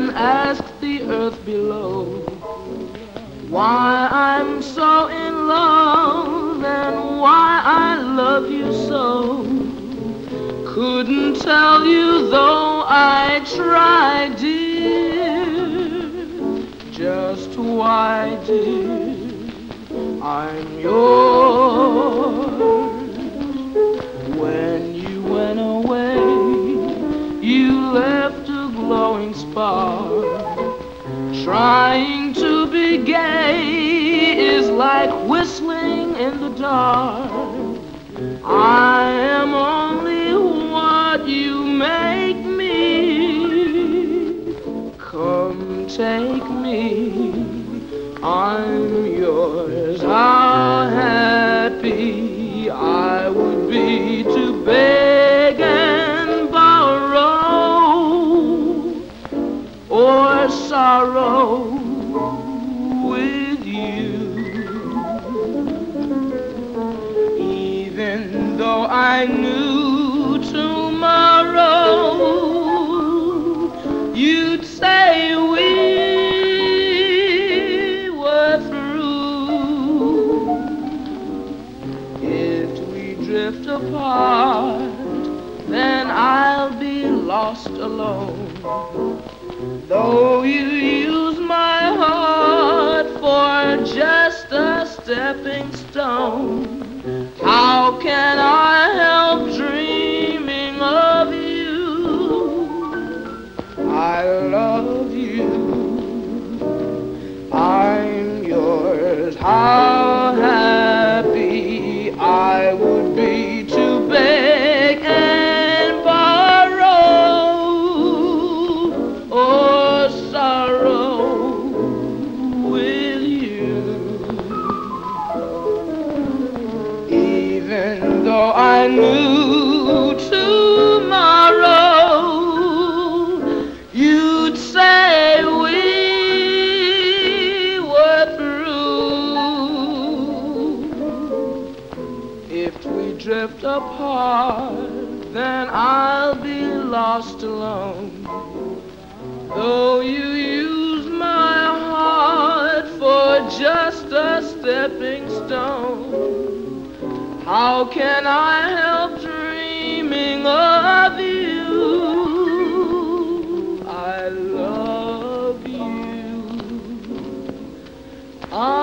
and ask the earth below why I'm so in love and why I love you so. Couldn't tell you though I tried, dear, just why, dear, I'm yours. When you went away, you left a glowing spark. Trying to be gay is like whistling in the dark. I am only what you make me. Come take me, I'm yours. How happy I would be to beg and borrow or sorrow with you. Even though I knew tomorrow you'd say we were through. If we drift apart, then I'll be lost alone. Though you use my heart for just a stepping stone, how can I help dreaming of you? I love you, I'm yours. How happy I would be to beg and borrow or sorrow with you. Even though I knew tomorrow you'd say we were through. If we drift apart, then I'll be lost alone. Though you use my heart for just a stepping stone, how can I help dreaming of you? I love you.